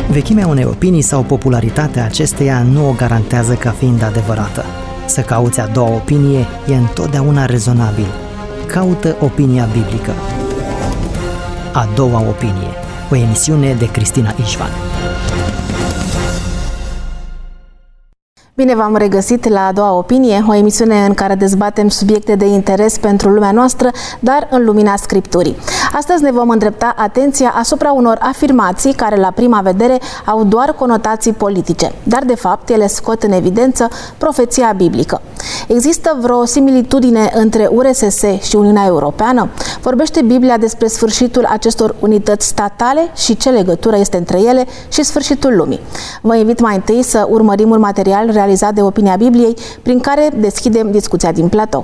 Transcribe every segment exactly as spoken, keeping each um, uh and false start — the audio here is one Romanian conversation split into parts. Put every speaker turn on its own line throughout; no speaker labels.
Vechimea unei opinii sau popularitatea acesteia nu o garantează ca fiind adevărată. Să cauți a doua opinie e întotdeauna rezonabil. Caută opinia biblică. A doua opinie, o emisiune de Cristina Ișvan.
Bine v-am regăsit la A doua opinie, o emisiune în care dezbatem subiecte de interes pentru lumea noastră, dar în lumina Scripturii. Astăzi ne vom îndrepta atenția asupra unor afirmații care la prima vedere au doar conotații politice, dar de fapt ele scot în evidență profeția biblică. Există vreo similitudine între U R S S și Uniunea Europeană? Vorbește Biblia despre sfârșitul acestor unități statale și ce legătură este între ele și sfârșitul lumii? Vă invit mai întâi să urmărim un material realizat de Opinia Bibliei, prin care deschidem discuția din platou.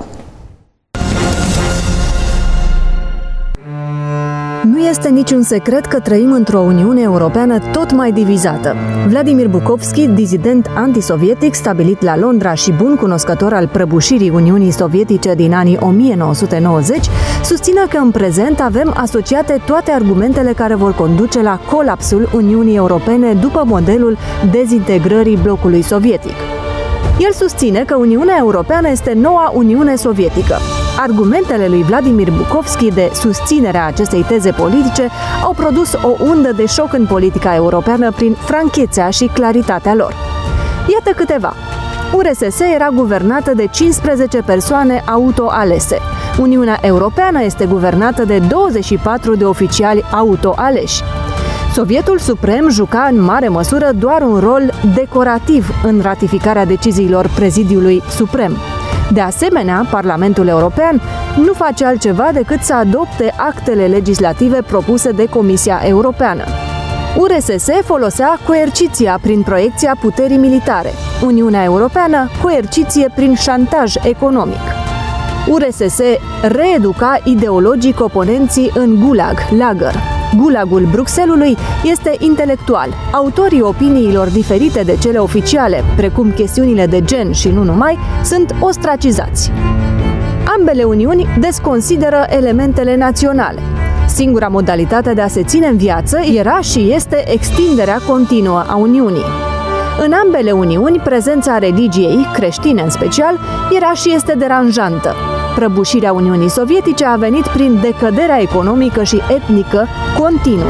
Nu este niciun secret că trăim într-o Uniune Europeană tot mai divizată. Vladimir Bukovski, dizident antisovietic stabilit la Londra și bun cunoscător al prăbușirii Uniunii Sovietice din anii o mie nouă sute nouăzeci, susține că în prezent avem asociate toate argumentele care vor conduce la colapsul Uniunii Europene după modelul dezintegrării blocului sovietic. El susține că Uniunea Europeană este noua Uniune Sovietică. Argumentele lui Vladimir Bukovski de susținere a acestei teze politice au produs o undă de șoc în politica europeană prin franchețea și claritatea lor. Iată câteva. U R S S era guvernată de cincisprezece persoane autoalese. Uniunea Europeană este guvernată de douăzeci și patru de oficiali autoaleși. Sovietul Suprem juca în mare măsură doar un rol decorativ în ratificarea deciziilor Prezidiului Suprem. De asemenea, Parlamentul European nu face altceva decât să adopte actele legislative propuse de Comisia Europeană. U R S S folosea coerciția prin proiecția puterii militare, Uniunea Europeană coerciție prin șantaj economic. U R S S reeduca ideologic oponenții în gulag, lagăr. Gulagul Bruxellesului este intelectual. Autorii opiniilor diferite de cele oficiale, precum chestiunile de gen și nu numai, sunt ostracizați. Ambele uniuni desconsideră elementele naționale. Singura modalitate de a se ține în viață era și este extinderea continuă a Uniunii. În ambele uniuni, prezența religiei, creștine în special, era și este deranjantă. Prăbușirea Uniunii Sovietice a venit prin decăderea economică și etnică continuă.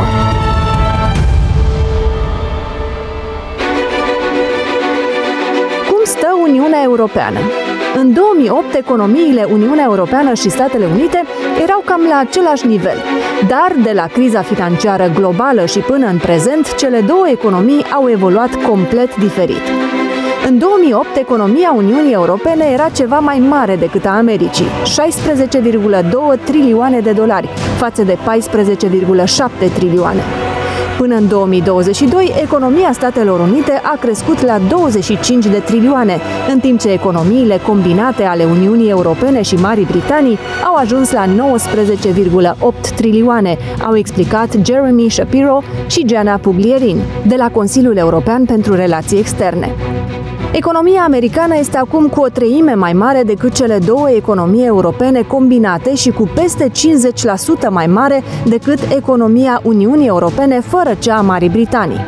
Cum stă Uniunea Europeană? În două mii opt, economiile Uniunea Europeană și Statele Unite erau cam la același nivel, dar de la criza financiară globală și până în prezent, cele două economii au evoluat complet diferit. În două mii opt, economia Uniunii Europene era ceva mai mare decât a Americii, șaisprezece virgulă doi trilioane de dolari, față de paisprezece virgulă șapte trilioane. Până în două mii douăzeci și doi, economia Statelor Unite a crescut la douăzeci și cinci de trilioane, în timp ce economiile combinate ale Uniunii Europene și Marii Britanii au ajuns la nouăsprezece virgulă opt trilioane, au explicat Jeremy Shapiro și Gianna Puglierin, de la Consiliul European pentru Relații Externe. Economia americană este acum cu o treime mai mare decât cele două economii europene combinate și cu peste cincizeci la sută mai mare decât economia Uniunii Europene fără cea a Marii Britanii.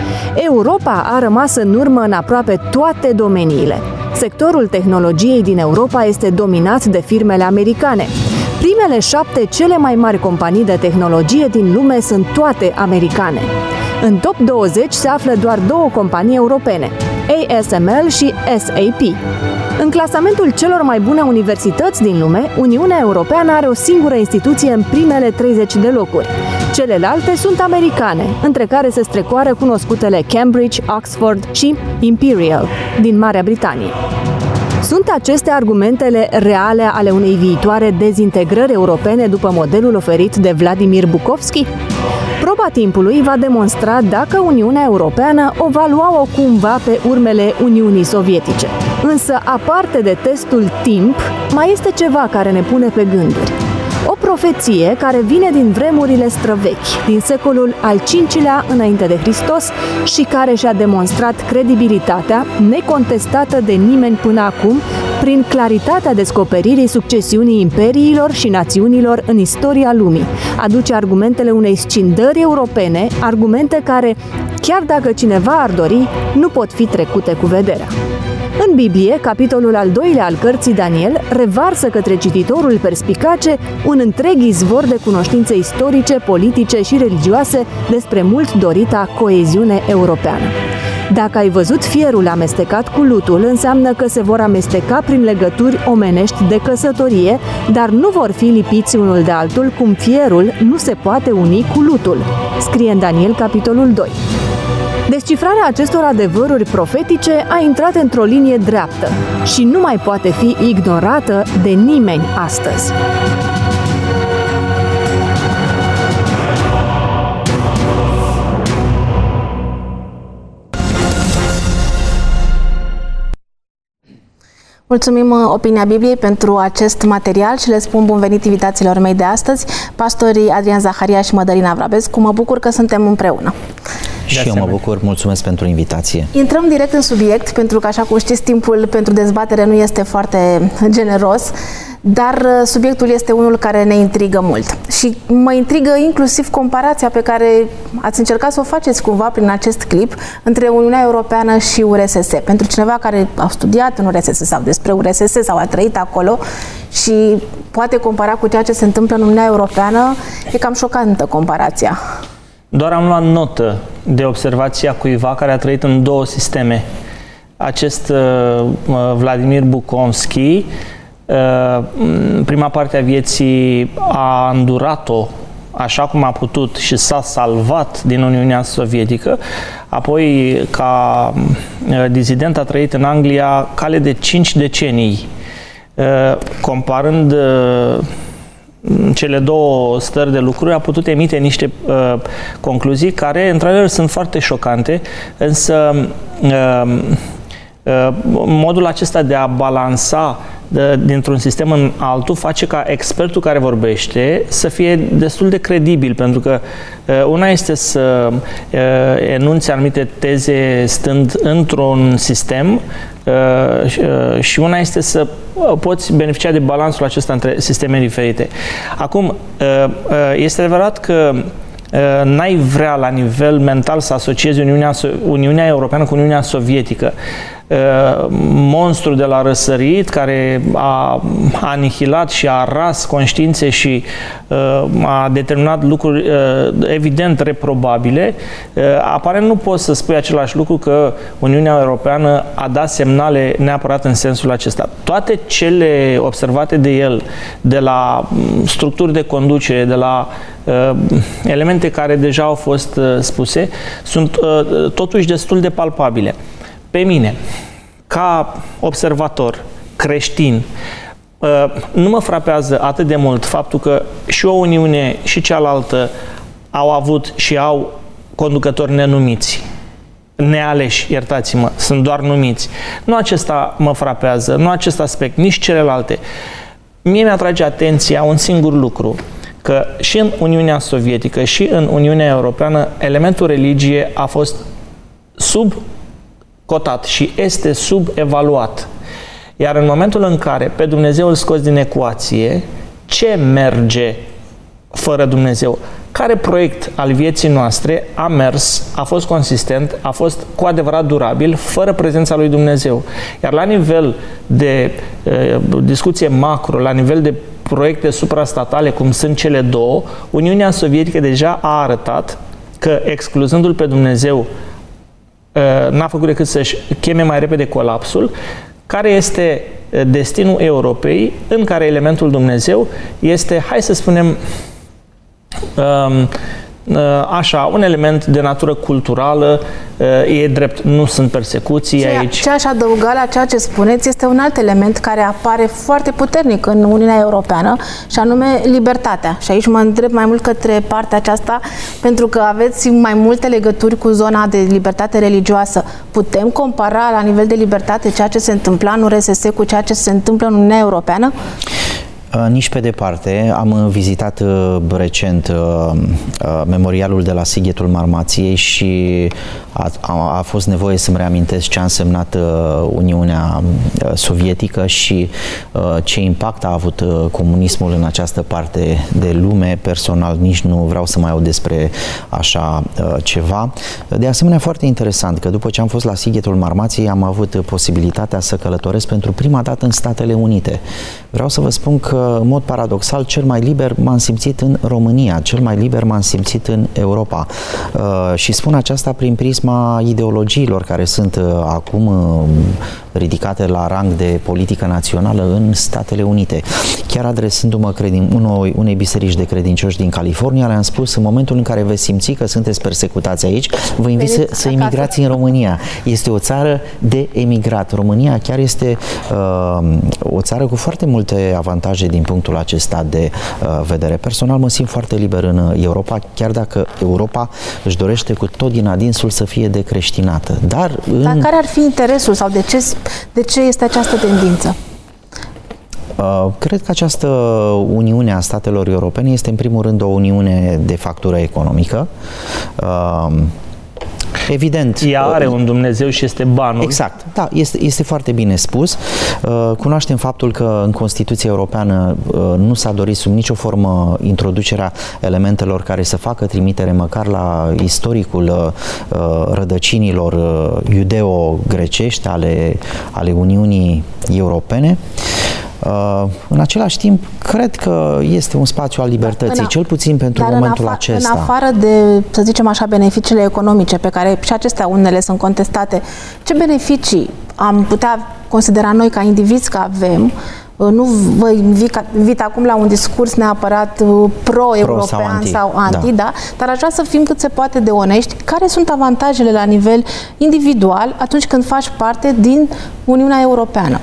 Europa a rămas în urmă în aproape toate domeniile. Sectorul tehnologiei din Europa este dominat de firmele americane. Primele șapte cele mai mari companii de tehnologie din lume sunt toate americane. În top douăzeci se află doar două companii europene, A S M L și S A P. În clasamentul celor mai bune universități din lume, Uniunea Europeană are o singură instituție în primele treizeci de locuri. Celelalte sunt americane, între care se strecoară cunoscutele Cambridge, Oxford și Imperial din Marea Britanie. Sunt acestea argumentele reale ale unei viitoare dezintegrări europene după modelul oferit de Vladimir Bukovski? Proba timpului va demonstra dacă Uniunea Europeană o va lua-o cumva pe urmele Uniunii Sovietice. Însă, aparte de testul timp, mai este ceva care ne pune pe gânduri. O profeție care vine din vremurile străvechi, din secolul al cincilea înainte de Hristos și care și-a demonstrat credibilitatea, necontestată de nimeni până acum, prin claritatea descoperirii succesiunii imperiilor și națiunilor în istoria lumii. Aduce argumentele unei scindări europene, argumente care, chiar dacă cineva ar dori, nu pot fi trecute cu vederea. În Biblie, capitolul al doilea al cărții Daniel revarsă către cititorul perspicace un întreg izvor de cunoștințe istorice, politice și religioase despre mult dorita coeziune europeană. Dacă ai văzut fierul amestecat cu lutul, înseamnă că se vor amesteca prin legături omenești de căsătorie, dar nu vor fi lipiți unul de altul cum fierul nu se poate uni cu lutul, scrie în Daniel capitolul doi. Descifrarea acestor adevăruri profetice a intrat într-o linie dreaptă și nu mai poate fi ignorată de nimeni astăzi.
Mulțumim Opinia Bibliei pentru acest material și le spun bun venit invitațiilor mei de astăzi, pastorii Adrian Zaharia și Mădălina Vrabescu. Mă bucur că suntem împreună.
Și eu mă bucur, mulțumesc pentru invitație.
Intrăm direct în subiect, pentru că, așa cum știți, timpul pentru dezbatere nu este foarte generos, dar subiectul este unul care ne intrigă mult. Și mă intrigă inclusiv comparația pe care ați încercat să o faceți cumva prin acest clip între Uniunea Europeană și U R S S. Pentru cineva care a studiat în U R S S sau despre U R S S sau a trăit acolo și poate compara cu ceea ce se întâmplă în Uniunea Europeană, e cam șocantă comparația.
Doar am luat notă de observația cuiva care a trăit în două sisteme. Acest uh, Vladimir Bukovski, uh, prima parte a vieții a îndurat-o așa cum a putut și s-a salvat din Uniunea Sovietică, apoi ca uh, dizident a trăit în Anglia cale de cinci decenii. Uh, comparând uh, cele două stări de lucruri, a putut emite niște uh, concluzii care, într-adevăr, sunt foarte șocante, însă uh, uh, modul acesta de a balansa de, dintr-un sistem în altul face ca expertul care vorbește să fie destul de credibil, pentru că uh, una este să uh, enunțe anumite teze stând într-un sistem uh, și una este să poți beneficia de balansul acesta între sisteme diferite. Acum, este adevărat că n-ai vrea la nivel mental să asociezi Uniunea, Uniunea Europeană cu Uniunea Sovietică. Monstru de la răsărit care a anihilat și a ras conștiințe și a determinat lucruri evident reprobabile, aparent nu poți să spui același lucru că Uniunea Europeană a dat semnale neapărat în sensul acesta. Toate cele observate de el, de la structuri de conducere, de la elemente care deja au fost spuse, sunt totuși destul de palpabile. Pe mine, ca observator creștin, nu mă frapează atât de mult faptul că și o Uniune și cealaltă au avut și au conducători nenumiți, nealeși, iertați-mă, sunt doar numiți. Nu acesta mă frapează, nu acest aspect, nici celelalte. Mie mi-atrage atenția un singur lucru, că și în Uniunea Sovietică și în Uniunea Europeană elementul religie a fost sub cotat și este subevaluat. Iar în momentul în care pe Dumnezeu îl scoți din ecuație, ce merge fără Dumnezeu? Care proiect al vieții noastre a mers, a fost consistent, a fost cu adevărat durabil, fără prezența lui Dumnezeu? Iar la nivel de uh, discuție macro, la nivel de proiecte suprastatale, cum sunt cele două, Uniunea Sovietică deja a arătat că, excluzându-l pe Dumnezeu, n-a făcut decât să-și cheme mai repede colapsul. Care este destinul Europei, în care elementul Dumnezeu este, hai să spunem, așa, un element de natură culturală, e drept, nu sunt persecuții
ce,
aici.
Ce aș adăuga la ceea ce spuneți este un alt element care apare foarte puternic în Uniunea Europeană și anume libertatea. Și aici mă întreb mai mult către partea aceasta, pentru că aveți mai multe legături cu zona de libertate religioasă. Putem compara la nivel de libertate ceea ce se întâmpla în U R S S cu ceea ce se întâmplă în Uniunea Europeană?
Nici pe departe. Am vizitat recent memorialul de la Sighetul Marmației și a, a, a fost nevoie să-mi reamintesc ce a însemnat Uniunea Sovietică și ce impact a avut comunismul în această parte de lume. Personal nici nu vreau să mai aud despre așa ceva. De asemenea, foarte interesant că după ce am fost la Sighetul Marmației am avut posibilitatea să călătoresc pentru prima dată în Statele Unite. Vreau să vă spun că, în mod paradoxal, cel mai liber m-am simțit în România, cel mai liber m-am simțit în Europa. Uh, și spun aceasta prin prisma ideologiilor care sunt uh, acum uh, ridicate la rang de politică națională în Statele Unite. Chiar adresându-mă credin, unui, unei biserici de credincioși din California, le-am spus: în momentul în care veți simți că sunteți persecutați aici, vă invit să, să emigrați în România. Este o țară de emigrat. România chiar este uh, o țară cu foarte multe avantaje din punctul acesta de uh, vedere. Personal mă simt foarte liber în Europa, chiar dacă Europa își dorește cu tot din adinsul să fie decreștinată. Dar, în...
Dar care ar fi interesul sau de ce, de ce este această tendință?
Uh, cred că această Uniune a statelor europene este în primul rând o uniune de factură economică. Uh, Evident.
Ea are un Dumnezeu și este banul.
Exact. Da, este, este foarte bine spus. Uh, cunoaștem faptul că în Constituția Europeană uh, nu s-a dorit sub nicio formă introducerea elementelor care să facă trimitere măcar la istoricul uh, rădăcinilor uh, iudeo-grecești ale, ale Uniunii Europene. Uh, în același timp, cred că este un spațiu al libertății, cel puțin pentru momentul
în
acesta.
În afară de, să zicem așa, beneficiile economice, pe care și acestea unele sunt contestate, ce beneficii am putea considera noi ca indivizi că avem? Nu vă invit, invit acum la un discurs neapărat pro-european pro sau anti, sau anti da. Da? Dar aș vrea să fim cât se poate de onești. Care sunt avantajele la nivel individual atunci când faci parte din Uniunea Europeană?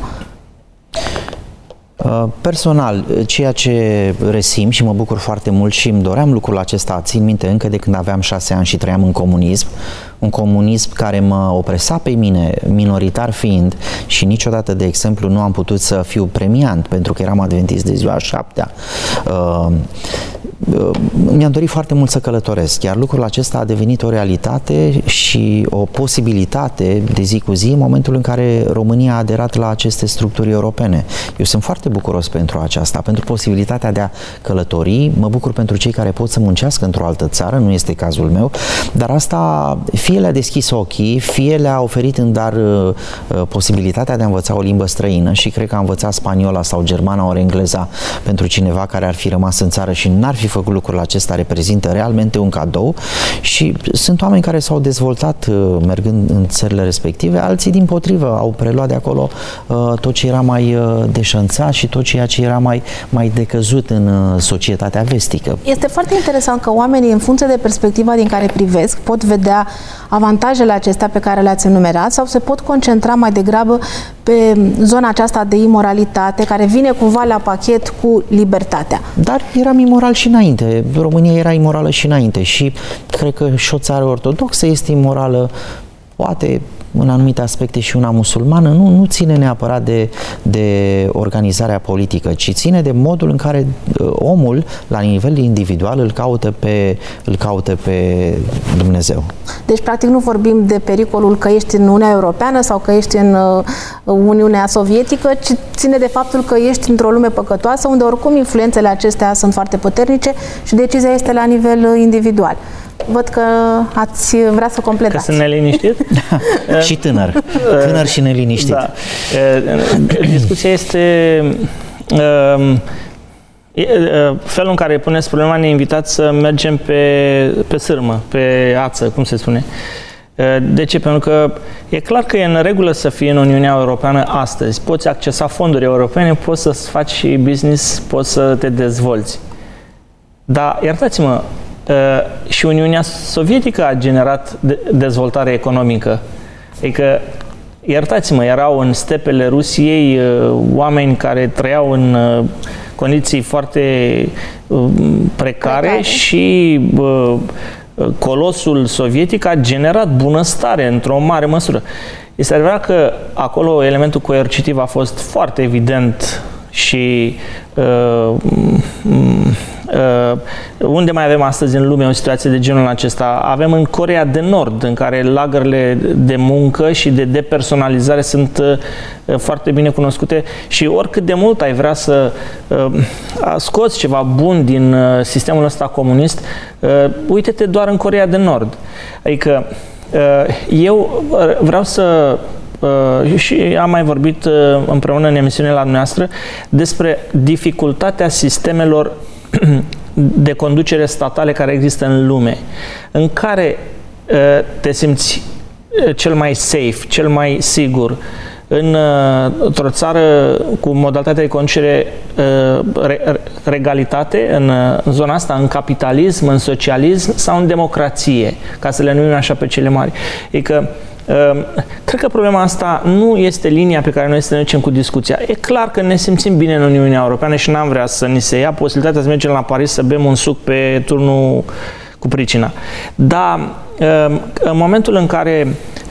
Personal, ceea ce resimt și mă bucur foarte mult și îmi doream lucrul acesta, țin minte încă de când aveam șase ani și trăiam în comunism, un comunism care mă opresa pe mine, minoritar fiind, și niciodată, de exemplu, nu am putut să fiu premiant pentru că eram adventist de ziua șaptea. Uh, uh, mi-am dorit foarte mult să călătoresc, iar lucrul acesta a devenit o realitate și o posibilitate de zi cu zi în momentul în care România a aderat la aceste structuri europene. Eu sunt foarte bucuros pentru aceasta, pentru posibilitatea de a călători, mă bucur pentru cei care pot să muncească într-o altă țară, nu este cazul meu, dar asta fie le-a deschis ochii, fie le-a oferit în dar uh, posibilitatea de a învăța o limbă străină și cred că a învățat spaniola sau germana ori engleza pentru cineva care ar fi rămas în țară și n-ar fi făcut lucrul acesta, reprezintă realmente un cadou și sunt oameni care s-au dezvoltat uh, mergând în țările respective, alții dimpotrivă au preluat de acolo uh, tot ce era mai uh, deșanțat și tot ceea ce era mai, mai decăzut în uh, societatea vestică.
Este foarte interesant că oamenii, în funcție de perspectiva din care privesc, pot vedea avantajele acestea pe care le-ați enumerat sau se pot concentra mai degrabă pe zona aceasta de imoralitate care vine cumva la pachet cu libertatea.
Dar eram imoral și înainte. România era imorală și înainte și cred că și o țară ortodoxă este imorală, poate în anumite aspecte și una musulmană, nu, nu ține neapărat de, de organizarea politică, ci ține de modul în care omul, la nivel individual, îl caută pe, îl caută pe Dumnezeu.
Deci, practic, nu vorbim de pericolul că ești în Uniunea Europeană sau că ești în uh, Uniunea Sovietică, ci ține de faptul că ești într-o lume păcătoasă, unde oricum influențele acestea sunt foarte puternice și decizia este la nivel uh, individual. Văd că ați vrea să completați.
Că sunt neliniștit?
Și tânăr. Tânăr și neliniștit. Da.
Discuția este felul în care puneți problema, ne invitați să mergem pe, pe sârmă, pe ață, cum se spune. De ce? Pentru că e clar că e în regulă să fii în Uniunea Europeană astăzi. Poți accesa fonduri europene, poți să faci și business, poți să te dezvolți. Dar, iertați-mă, și Uniunea Sovietică a generat dezvoltare economică. Adică, iertați-mă, erau în stepele Rusiei oameni care trăiau în condiții foarte precare, precare. și colosul sovietic a generat bunăstare într-o mare măsură. Este adevărat că acolo elementul coercitiv a fost foarte evident Și uh, uh, unde mai avem astăzi în lume o situație de genul acesta? Avem în Coreea de Nord, în care lagărele de muncă și de depersonalizare sunt uh, foarte bine cunoscute și oricât de mult ai vrea să uh, scoți ceva bun din uh, sistemul ăsta comunist, uh, uite-te doar în Coreea de Nord. Adică uh, eu vreau să Uh, și am mai vorbit uh, împreună în emisiune la dumneavoastră despre dificultatea sistemelor de conducere statale care există în lume, în care uh, te simți uh, cel mai safe, cel mai sigur în, uh, într-o țară cu modalitatea de conducere uh, re, regalitate, în, uh, în zona asta, în capitalism, în socialism sau în democrație, ca să le numim așa pe cele mari. Adică cred că problema asta nu este linia pe care noi să ne ducem cu discuția. E clar că ne simțim bine în Uniunea Europeană și n-am vrea să ni se ia posibilitatea să mergem la Paris să bem un suc pe turnul cu pricina. Dar în momentul în care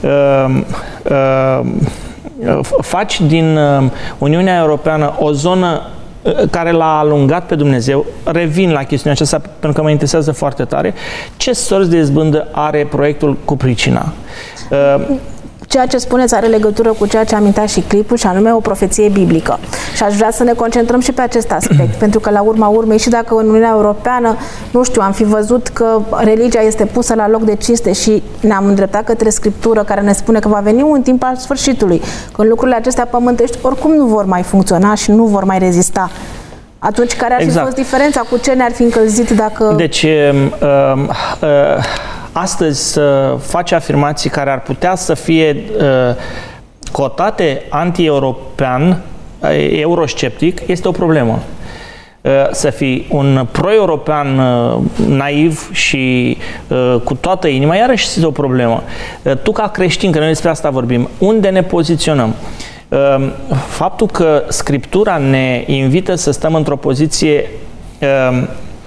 faci din Uniunea Europeană o zonă care l-a alungat pe Dumnezeu, revin la chestiunea aceasta pentru că mă interesează foarte tare, ce sorți de izbândă are proiectul cu pricina?
Ceea ce spuneți are legătură cu ceea ce amintea și clipul, și anume o profeție biblică. Și aș vrea să ne concentrăm și pe acest aspect, pentru că la urma urmei, și dacă în Uniunea Europeană, nu știu, am fi văzut că religia este pusă la loc de cinste și ne-am îndreptat către Scriptură care ne spune că va veni un timp al sfârșitului, când lucrurile acestea pământești oricum nu vor mai funcționa și nu vor mai rezista. Atunci, care ar fi exact. fost diferența? Cu ce ne-ar fi încălzit dacă...
Deci, uh, uh, astăzi să faci afirmații care ar putea să fie uh, cotate anti-european, uh, eurosceptic, este o problemă. Uh, să fii un pro-european uh, naiv și uh, cu toată inima, iarăși este o problemă. Uh, tu ca creștin, că noi despre asta vorbim, unde ne poziționăm? Uh, faptul că Scriptura ne invită să stăm într-o poziție uh,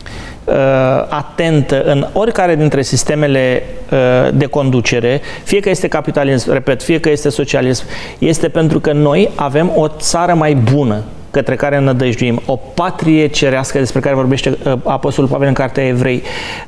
atentă în oricare dintre sistemele de conducere, fie că este capitalism, repet, fie că este socialism, este pentru că noi avem o țară mai bună către care înnădăjduim, o patrie cerească despre care vorbește Apostolul Pavel în Cartea Evrei.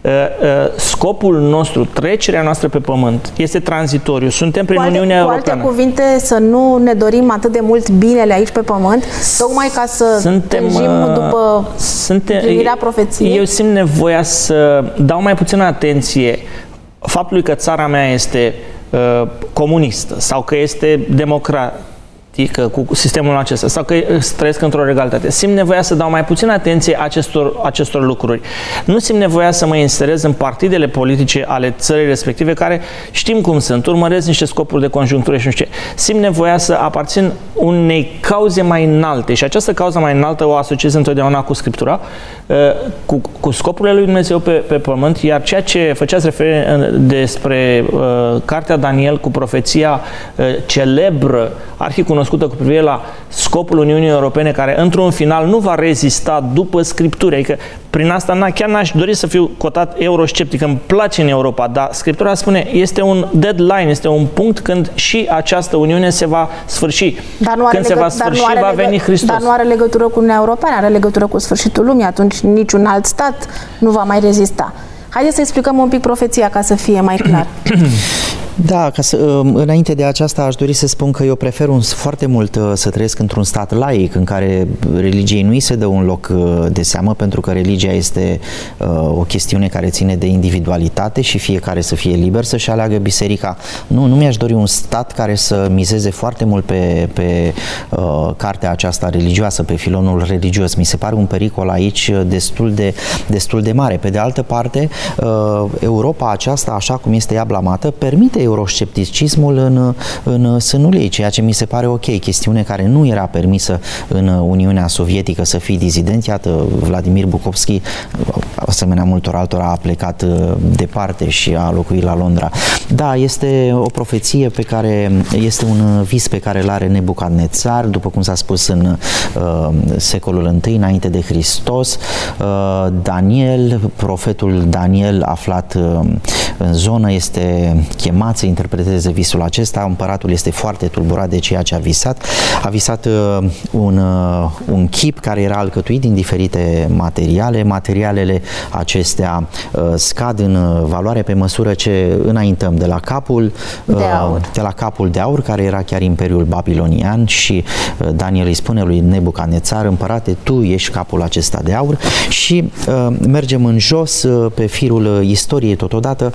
Scopul nostru, trecerea noastră pe pământ, este tranzitoriu. Suntem prin Uniunea Europeană.
Cu alte cuvinte, să nu ne dorim atât de mult binele aici pe pământ, tocmai ca să suntem după împlinirea profeției.
Eu simt nevoia să dau mai puțină atenție faptului că țara mea este uh, comunistă sau că este democrată, cu sistemul acesta, sau că trăiesc într-o regalitate. Simt nevoia să dau mai puțină atenție acestor, acestor lucruri. Nu simt nevoia să mă inserez în partidele politice ale țării respective, care știm cum sunt, urmăresc niște scopuri de conjunctură și nu știu ce. Simt nevoia să aparțin unei cauze mai înalte și această cauză mai înaltă o asociez întotdeauna cu Scriptura, cu, cu scopurile lui Dumnezeu pe, pe pământ, iar ceea ce făceați referire despre uh, Cartea Daniel cu profeția uh, celebră, arhicunoscută cu privire la scopul Uniunii Europene, care într-un final nu va rezista după Scripturi. Adică prin asta chiar n-aș dori să fiu cotat eurosceptic, îmi place în Europa, dar Scriptura spune, este un deadline, este un punct când și această Uniune se va sfârși.
Dar nu are
când legă, se va sfârși,
dar nu are
va veni Hristos.
Dar nu are legătură cu Uniunea Europeană, are legătură cu sfârșitul lumii, atunci niciun alt stat nu va mai rezista. Haideți să explicăm un pic profeția ca să fie mai clar.
Da, ca să, înainte de aceasta aș dori să spun că eu prefer un, foarte mult să trăiesc într-un stat laic în care religiei nu îi se dă un loc de seamă, pentru că religia este uh, o chestiune care ține de individualitate și fiecare să fie liber să-și aleagă biserica. Nu, nu mi-aș dori un stat care să mizeze foarte mult pe, pe uh, cartea aceasta religioasă, pe filonul religios. Mi se pare un pericol aici destul de, destul de mare. Pe de altă parte, uh, Europa aceasta, așa cum este ea blamată, permite euroscepticismul în, în sânul ei, ceea ce mi se pare ok, chestiune care nu era permisă în Uniunea Sovietică, să fii dizident. Iată, Vladimir Bukovski, asemenea multor altora, a plecat departe și a locuit la Londra. Da, este o profeție pe care, este un vis pe care îl are Nebucadnețar, după cum s-a spus în uh, secolul întâi înainte de Hristos. Uh, Daniel, profetul Daniel, aflat uh, în zonă, este chemat să interpreteze visul acesta. Împăratul este foarte tulburat de ceea ce a visat. A visat un, un chip care era alcătuit din diferite materiale. Materialele acestea scad în valoare pe măsură ce înaintăm de la capul
de aur,
de la capul de aur, care era chiar Imperiul Babilonian, și Daniel îi spune lui Nebucadnețar: împărate, tu ești capul acesta de aur. Și uh, mergem în jos uh, pe firul istoriei totodată,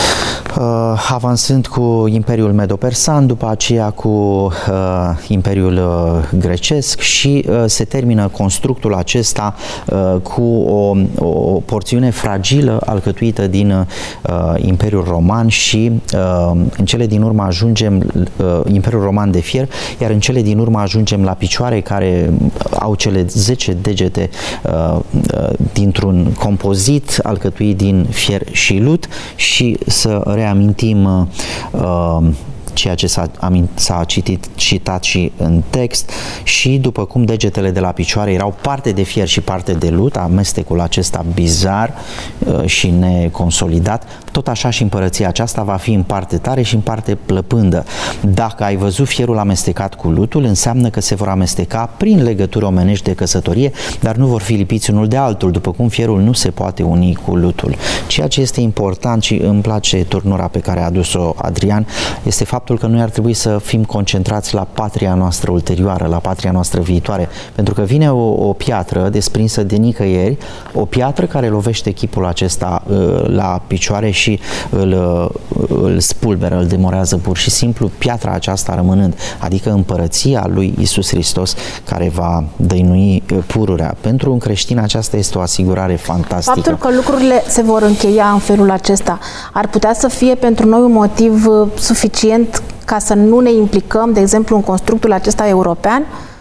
uh, avansând cu Imperiul Medo-Persan, după aceea cu uh, Imperiul uh, Grecesc, și uh, se termină constructul acesta uh, cu o, o porțiune fragilă alcătuită din uh, Imperiul Roman și uh, în cele din urmă ajungem uh, Imperiul Roman de fier, iar în cele din urmă ajungem la picioare care au cele zece degete uh, uh, dintr-un compozit alcătuit din fier și lut. Și să reamintim uh, ceea ce s-a, s-a citit, citat și în text, și după cum degetele de la picioare erau parte de fier și parte de lut, amestecul acesta bizar uh, și neconsolidat, tot așa și împărăția aceasta va fi în parte tare și în parte plăpândă. Dacă ai văzut fierul amestecat cu lutul, înseamnă că se vor amesteca prin legături omenești de căsătorie, dar nu vor fi lipiți unul de altul, după cum fierul nu se poate uni cu lutul. Ceea ce este important, și îmi place turnura pe care a adus-o Adrian, este faptul că noi ar trebui să fim concentrați la patria noastră ulterioară, la patria noastră viitoare, pentru că vine o, o piatră desprinsă de nicăieri, o piatră care lovește chipul acesta uh, la picioare și îl, uh, îl spulberă, îl demorează pur și simplu, piatra aceasta rămânând, adică împărăția lui Iisus Hristos, care va dăinui uh, pururea. Pentru un creștin aceasta este o asigurare fantastică.
Faptul că lucrurile se vor încheia în felul acesta ar putea să fie pentru noi un motiv uh, suficient ca să nu ne implicăm, de exemplu, în constructul acesta european?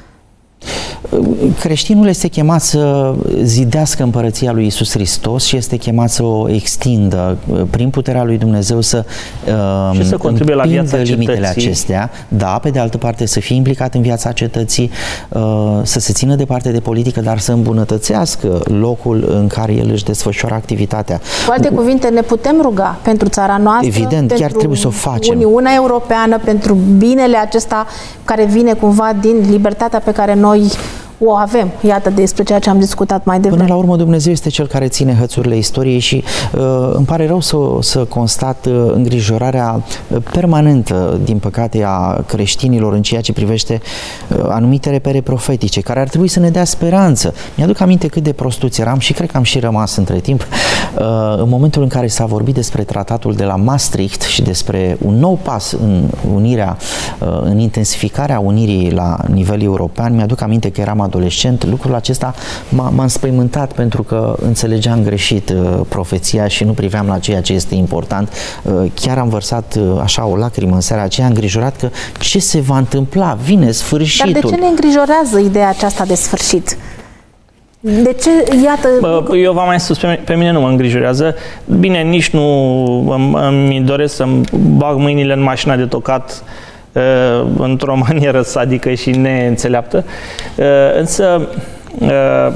Creștinul este chemat să zidească împărăția lui Iisus Hristos și este chemat să o extindă prin puterea lui Dumnezeu, să,
și să contribuie la viața
limitele acestea, da, pe de altă parte să fie implicat în viața cetății, să se țină departe de politică, dar să îmbunătățească locul în care el își desfășoară activitatea.
Cu alte cuvinte, ne putem ruga pentru țara noastră,
evident, chiar trebuie să o facem.
Uniunea Europeană, pentru binele acesta care vine cumva din libertatea pe care noi o avem. Iată despre ceea ce am discutat mai devreme.
Până la urmă, Dumnezeu este Cel care ține hățurile istoriei și uh, îmi pare rău să, să constat uh, îngrijorarea permanentă, din păcate, a creștinilor în ceea ce privește uh, anumite repere profetice, care ar trebui să ne dea speranță. Mi-aduc aminte cât de prostuți eram și cred că am și rămas între timp uh, în momentul în care s-a vorbit despre tratatul de la Maastricht și despre un nou pas în unirea, uh, în intensificarea unirii la nivel european. Mi-aduc aminte că eram adolescent, lucrul acesta m-a, m-a înspăimântat pentru că înțelegeam greșit uh, profeția și nu priveam la ceea ce este important. Uh, chiar am vărsat uh, așa o lacrimă în seara aceea, îngrijorat că ce se va întâmpla, vine sfârșitul.
Dar de ce ne îngrijorează ideea aceasta de sfârșit? De ce, iată...
Bă, eu v-am mai spus, pe, pe mine nu mă îngrijorează. Bine, nici nu îmi, îmi doresc să-mi bag mâinile în mașina de tocat uh, într-o manieră sadică și neînțeleaptă. Uh, însă uh,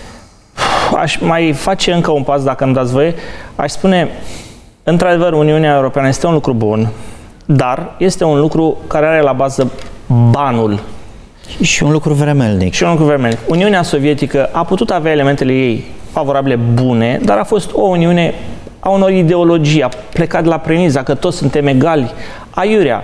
aș mai face încă un pas, dacă îmi dați voie. Aș spune, într-adevăr, Uniunea Europeană este un lucru bun, dar este un lucru care are la bază banul.
Și un lucru vremelnic.
Și un lucru vremelnic. Uniunea Sovietică a putut avea elementele ei favorabile, bune, dar a fost o Uniune a unor ideologii, a plecat de la premiza că toți suntem egali, aiurea.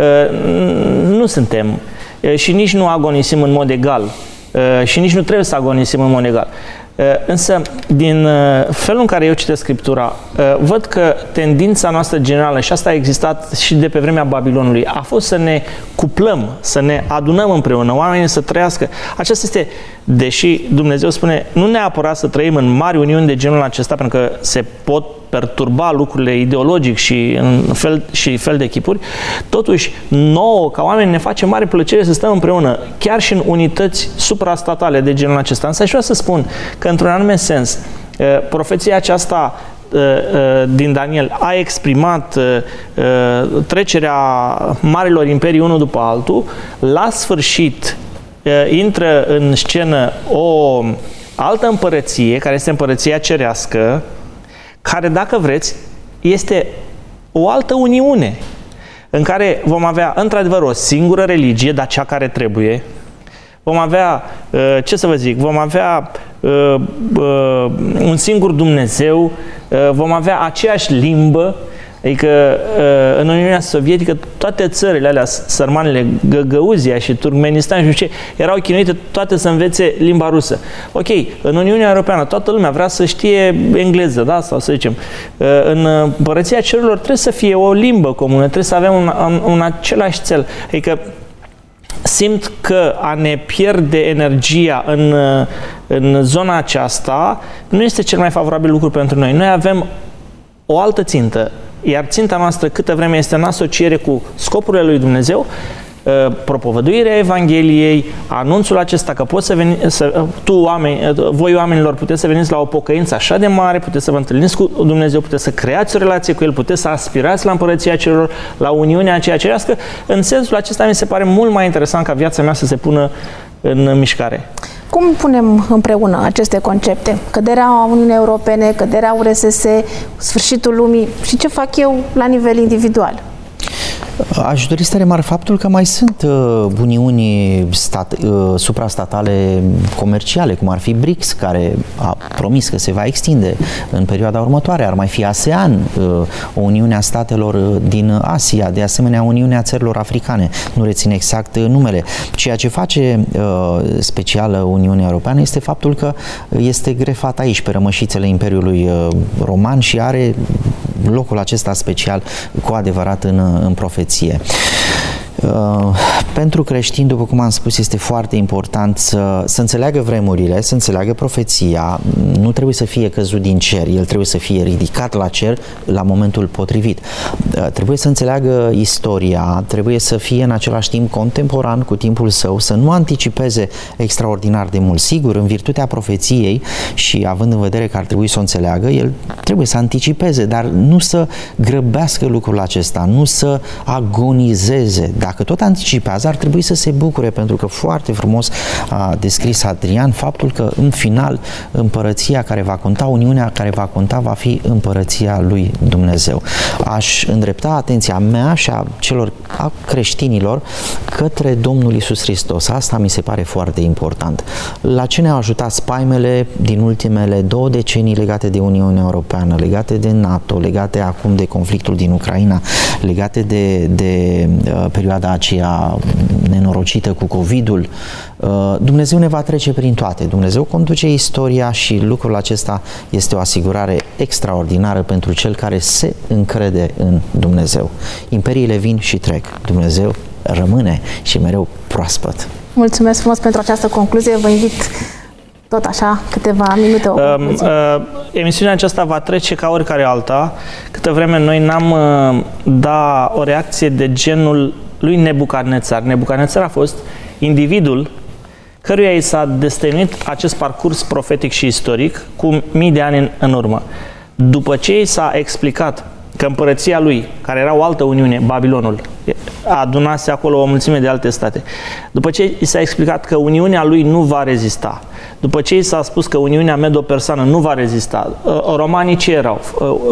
Nu suntem și nici nu agonisim în mod egal și nici nu trebuie să agonisim în mod egal. Însă, din felul în care eu citesc Scriptura, văd că tendința noastră generală, și asta a existat și de pe vremea Babilonului, a fost să ne cuplăm, să ne adunăm împreună, oamenii să trăiască. Aceasta este, deși Dumnezeu spune, nu neapărat să trăim în mari uniuni de genul acesta, pentru că se pot perturba lucrurile ideologic și în fel și fel de chipuri, totuși nouă, ca oameni, ne face mare plăcere să stăm împreună, chiar și în unități suprastatale de genul acesta. Însă aș vrea să spun că, într-un anume sens, profeția aceasta din Daniel a exprimat trecerea marilor imperii unul după altul. La sfârșit intră în scenă o altă împărăție, care este împărăția cerească, care, dacă vreți, este o altă Uniune în care vom avea într-adevăr o singură religie, dar cea care trebuie. Vom avea, ce să vă zic, vom avea uh, uh, un singur Dumnezeu, uh, vom avea aceeași limbă, adică uh, în Uniunea Sovietică toate țările alea, sărmanele, Găgăuzia și Turkmenistan și nu știu ce, erau chinuite toate să învețe limba rusă. Ok, în Uniunea Europeană toată lumea vrea să știe engleză, da, sau să zicem. Uh, în Împărăția Cerurilor trebuie să fie o limbă comună, trebuie să avem un, un, un același cel. Adică simt că a ne pierde energia în, în zona aceasta nu este cel mai favorabil lucru pentru noi. Noi avem o altă țintă, iar ținta noastră câtă vreme este în asociere cu scopurile lui Dumnezeu, propovăduirea Evangheliei, anunțul acesta că poți să veni, să, tu oameni, voi oamenilor puteți să veniți la o pocăință așa de mare, puteți să vă întâlniți cu Dumnezeu, puteți să creați o relație cu El, puteți să aspirați la Împărăția Cerurilor, la Uniunea aceea cerească. În sensul acesta mi se pare mult mai interesant ca viața mea să se pună în mișcare.
Cum punem împreună aceste concepte? Căderea Uniunii Europene, căderea U R S S, sfârșitul lumii și ce fac eu la nivel individual?
Aș dori să remarc faptul că mai sunt uh, uniuni stat, uh, suprastatale comerciale, cum ar fi B R I C S, care a promis că se va extinde în perioada următoare. Ar mai fi ASEAN, uh, o uniune a statelor din Asia, de asemenea Uniunea țărilor africane, nu rețin exact uh, numele. Ceea ce face uh, specială Uniunea Europeană este faptul că este grefat aici pe rămășițele Imperiului uh, Roman și are locul acesta special cu adevărat în, în profeție. Uh, pentru creștini, după cum am spus, este foarte important să, să înțeleagă vremurile, să înțeleagă profeția. Nu trebuie să fie căzut din cer, el trebuie să fie ridicat la cer la momentul potrivit. Uh, trebuie să înțeleagă istoria, trebuie să fie în același timp contemporan cu timpul său, să nu anticipeze extraordinar de mult. Sigur, în virtutea profeției și având în vedere că ar trebui să o înțeleagă, el trebuie să anticipeze, dar nu să grăbească lucrul acesta, nu să agonizeze. Dacă tot anticipează, ar trebui să se bucure, pentru că foarte frumos a descris Adrian faptul că în final împărăția care va conta, Uniunea care va conta, va fi împărăția lui Dumnezeu. Aș îndrepta atenția mea și a celor a creștinilor către Domnul Iisus Hristos. Asta mi se pare foarte important. La ce ne-au ajutat spaimele din ultimele două decenii legate de Uniunea Europeană, legate de NATO, legate acum de conflictul din Ucraina, legate de, de uh, perioada aceea nenorocită cu COVID-ul, Dumnezeu ne va trece prin toate. Dumnezeu conduce istoria și lucrul acesta este o asigurare extraordinară pentru cel care se încrede în Dumnezeu. Imperiile vin și trec. Dumnezeu rămâne și mereu proaspăt.
Mulțumesc frumos pentru această concluzie. Vă invit tot așa câteva minute o concluzie. Uh, uh,
emisiunea aceasta va trece ca oricare alta, câtă vreme noi n-am uh, da o reacție de genul lui Nebucadnețar. Nebucadnețar a fost individul căruia i s-a destăinuit acest parcurs profetic și istoric cu mii de ani în, în urmă. După ce i s-a explicat că împărăția lui, care era o altă uniune, Babilonul, adunase acolo o mulțime de alte state, după ce i s-a explicat că uniunea lui nu va rezista, după ce i s-a spus că uniunea medo-persană nu va rezista, romanii ce erau,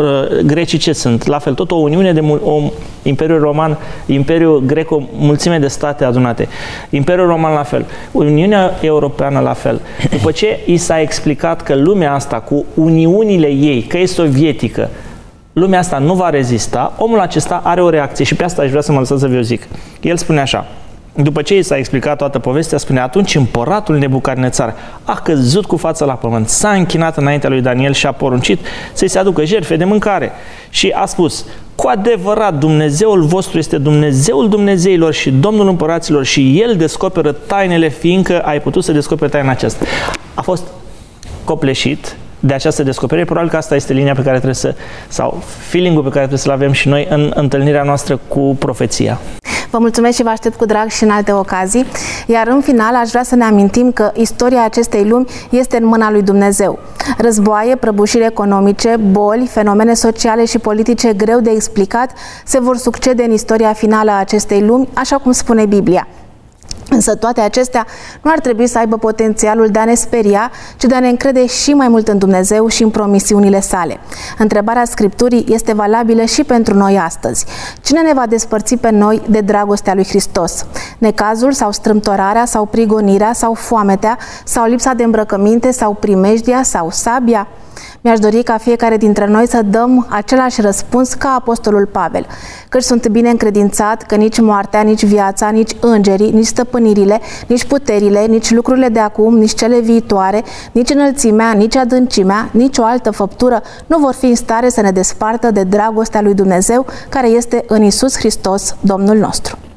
grecii ce sunt, la fel, tot o uniune de o, Imperiul Roman, Imperiul Grec, o mulțime de state adunate, Imperiul Roman la fel, Uniunea Europeană la fel. După ce i s-a explicat că lumea asta cu uniunile ei, că e sovietică, lumea asta nu va rezista, omul acesta are o reacție și pe asta aș vrea să mă lăsați să vi-o zic. El spune așa, după ce i s-a explicat toată povestea, spune, atunci împăratul Nebucadnețar a căzut cu fața la pământ, s-a închinat înaintea lui Daniel și a poruncit să-i se aducă jertfe de mâncare și a spus, cu adevărat Dumnezeul vostru este Dumnezeul Dumnezeilor și Domnul împăraților și El descoperă tainele, fiindcă ai putut să descoperi taina aceasta. A fost copleșit de această descoperire. Probabil că asta este linia pe care trebuie să, sau feeling-ul pe care trebuie să-l avem și noi în întâlnirea noastră cu profeția.
Vă mulțumesc și vă aștept cu drag și în alte ocazii. Iar în final aș vrea să ne amintim că istoria acestei lumi este în mâna lui Dumnezeu. Războaie, prăbușiri economice, boli, fenomene sociale și politice greu de explicat se vor succede în istoria finală a acestei lumi, așa cum spune Biblia. Însă toate acestea nu ar trebui să aibă potențialul de a ne speria, ci de a ne încrede și mai mult în Dumnezeu și în promisiunile sale. Întrebarea Scripturii este valabilă și pentru noi astăzi. Cine ne va despărți pe noi de dragostea lui Hristos? Necazul sau strâmtorarea sau prigonirea sau foametea sau lipsa de îmbrăcăminte sau primejdia sau sabia? Mi-aș dori ca fiecare dintre noi să dăm același răspuns ca apostolul Pavel, căci sunt bine încredințat că nici moartea, nici viața, nici îngerii, nici stăpânirile, nici puterile, nici lucrurile de acum, nici cele viitoare, nici înălțimea, nici adâncimea, nici o altă făptură nu vor fi în stare să ne despartă de dragostea lui Dumnezeu care este în Iisus Hristos, Domnul nostru.